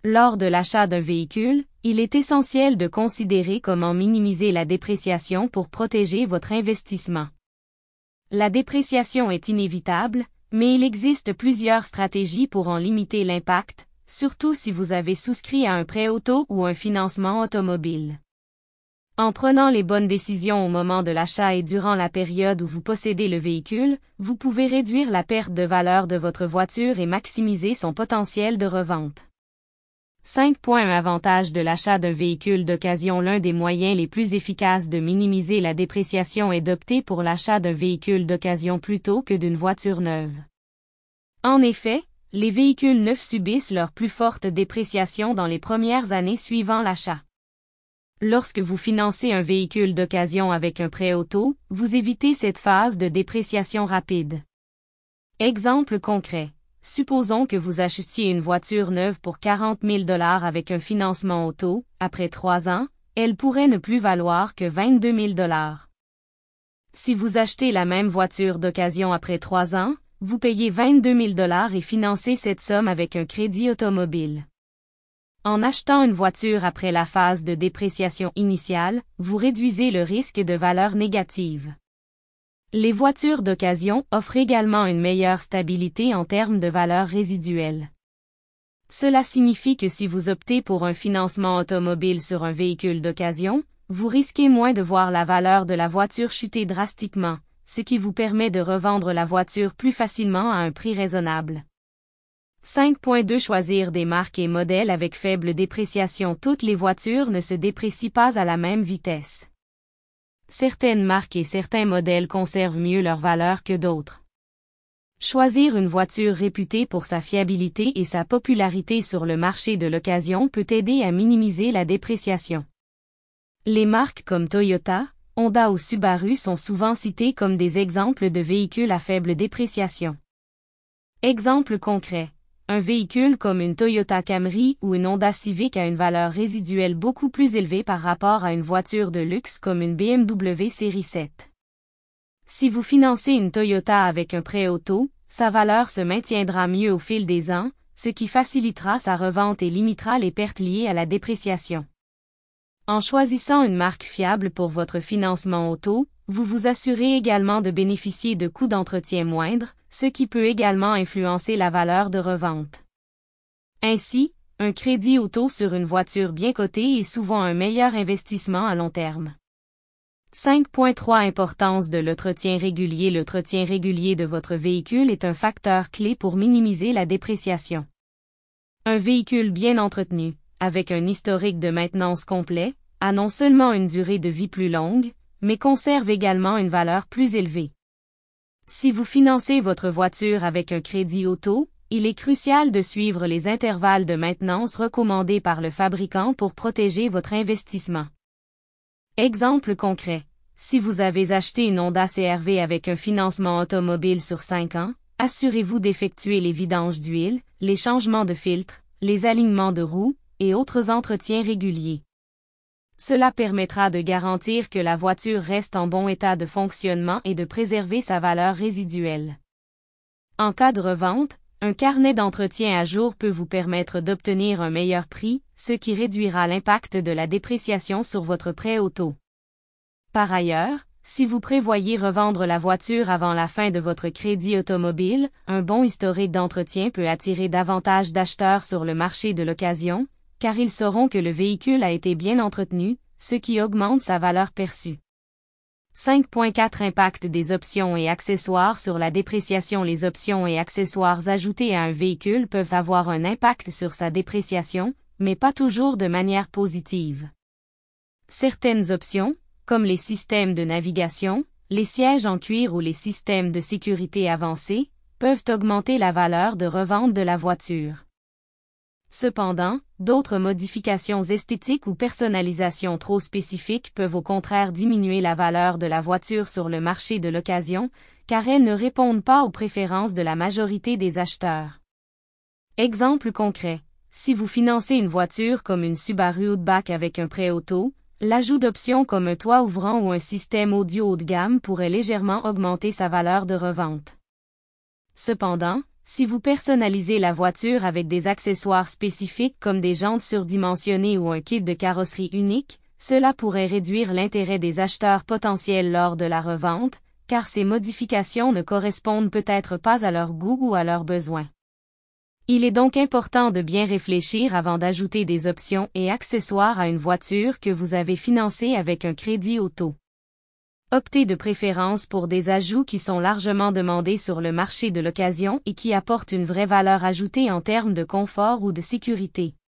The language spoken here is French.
Lors de l'achat d'un véhicule, il est essentiel de considérer comment minimiser la dépréciation pour protéger votre investissement. La dépréciation est inévitable, mais il existe plusieurs stratégies pour en limiter l'impact, surtout si vous avez souscrit à un prêt auto ou un financement automobile. En prenant les bonnes décisions au moment de l'achat et durant la période où vous possédez le véhicule, vous pouvez réduire la perte de valeur de votre voiture et maximiser son potentiel de revente. 5. Un avantage de l'achat d'un véhicule d'occasion. L'un des moyens les plus efficaces de minimiser la dépréciation est d'opter pour l'achat d'un véhicule d'occasion plutôt que d'une voiture neuve. En effet, les véhicules neufs subissent leur plus forte dépréciation dans les premières années suivant l'achat. Lorsque vous financez un véhicule d'occasion avec un prêt auto, vous évitez cette phase de dépréciation rapide. Exemple concret. Supposons que vous achetiez une voiture neuve pour 40 000 $ avec un financement auto. Après 3 ans, elle pourrait ne plus valoir que 22 000 $. Si vous achetez la même voiture d'occasion après 3 ans, vous payez 22 000 $ et financez cette somme avec un crédit automobile. En achetant une voiture après la phase de dépréciation initiale, vous réduisez le risque de valeur négative. Les voitures d'occasion offrent également une meilleure stabilité en termes de valeur résiduelle. Cela signifie que si vous optez pour un financement automobile sur un véhicule d'occasion, vous risquez moins de voir la valeur de la voiture chuter drastiquement, ce qui vous permet de revendre la voiture plus facilement à un prix raisonnable. 5.2 Choisir des marques et modèles avec faible dépréciation. Toutes les voitures ne se déprécient pas à la même vitesse. Certaines marques et certains modèles conservent mieux leur valeur que d'autres. Choisir une voiture réputée pour sa fiabilité et sa popularité sur le marché de l'occasion peut aider à minimiser la dépréciation. Les marques comme Toyota, Honda ou Subaru sont souvent citées comme des exemples de véhicules à faible dépréciation. Exemple concret. Un véhicule comme une Toyota Camry ou une Honda Civic a une valeur résiduelle beaucoup plus élevée par rapport à une voiture de luxe comme une BMW série 7. Si vous financez une Toyota avec un prêt auto, sa valeur se maintiendra mieux au fil des ans, ce qui facilitera sa revente et limitera les pertes liées à la dépréciation. En choisissant une marque fiable pour votre financement auto, vous vous assurez également de bénéficier de coûts d'entretien moindres, ce qui peut également influencer la valeur de revente. Ainsi, un crédit auto sur une voiture bien cotée est souvent un meilleur investissement à long terme. 5.3 Importance de l'entretien régulier. L'entretien régulier de votre véhicule est un facteur clé pour minimiser la dépréciation. Un véhicule bien entretenu, avec un historique de maintenance complet, a non seulement une durée de vie plus longue, mais conserve également une valeur plus élevée. Si vous financez votre voiture avec un crédit auto, il est crucial de suivre les intervalles de maintenance recommandés par le fabricant pour protéger votre investissement. Exemple concret. Si vous avez acheté une Honda CR-V avec un financement automobile sur 5 ans, assurez-vous d'effectuer les vidanges d'huile, les changements de filtre, les alignements de roues et autres entretiens réguliers. Cela permettra de garantir que la voiture reste en bon état de fonctionnement et de préserver sa valeur résiduelle. En cas de revente, un carnet d'entretien à jour peut vous permettre d'obtenir un meilleur prix, ce qui réduira l'impact de la dépréciation sur votre prêt auto. Par ailleurs, si vous prévoyez revendre la voiture avant la fin de votre crédit automobile, un bon historique d'entretien peut attirer davantage d'acheteurs sur le marché de l'occasion, car ils sauront que le véhicule a été bien entretenu, ce qui augmente sa valeur perçue. 5.4 Impact des options et accessoires sur la dépréciation. Les options et accessoires ajoutés à un véhicule peuvent avoir un impact sur sa dépréciation, mais pas toujours de manière positive. Certaines options, comme les systèmes de navigation, les sièges en cuir ou les systèmes de sécurité avancés, peuvent augmenter la valeur de revente de la voiture. Cependant, d'autres modifications esthétiques ou personnalisations trop spécifiques peuvent au contraire diminuer la valeur de la voiture sur le marché de l'occasion, car elles ne répondent pas aux préférences de la majorité des acheteurs. Exemple concret. Si vous financez une voiture comme une Subaru Outback avec un prêt auto, l'ajout d'options comme un toit ouvrant ou un système audio haut de gamme pourrait légèrement augmenter sa valeur de revente. Cependant, Si vous personnalisez la voiture avec des accessoires spécifiques comme des jantes surdimensionnées ou un kit de carrosserie unique, cela pourrait réduire l'intérêt des acheteurs potentiels lors de la revente, car ces modifications ne correspondent peut-être pas à leur goût ou à leurs besoins. Il est donc important de bien réfléchir avant d'ajouter des options et accessoires à une voiture que vous avez financée avec un crédit auto. Optez de préférence pour des ajouts qui sont largement demandés sur le marché de l'occasion et qui apportent une vraie valeur ajoutée en termes de confort ou de sécurité.